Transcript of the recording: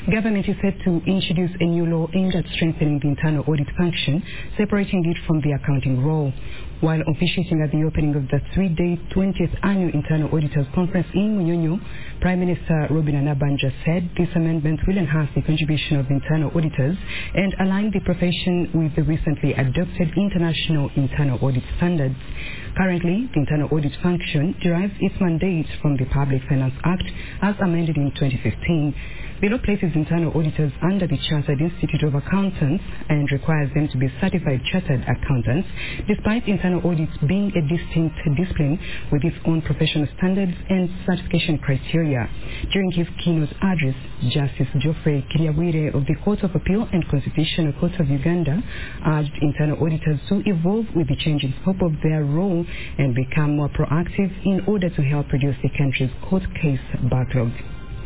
Government is set to introduce a new law aimed at strengthening the internal audit function, separating it from the accounting role. While officiating at the opening of the three-day 20th Annual Internal Auditors Conference in Munyonyo, Prime Minister Robin Anabanja said this amendment will enhance the contribution of internal auditors and align the profession with the recently adopted international internal audit standards. Currently, the internal audit function derives its mandate from the Public Finance Act as amended in 2015. The law places internal auditors under the Chartered Institute of Accountants and requires them to be certified chartered accountants, despite internal audits being a distinct discipline with its own professional standards and certification criteria. During his keynote address, Justice Geoffrey Kiriawire of the Court of Appeal and Constitutional Court of Uganda urged internal auditors to evolve with the changing scope of their role and become more proactive in order to help reduce the country's court case backlog.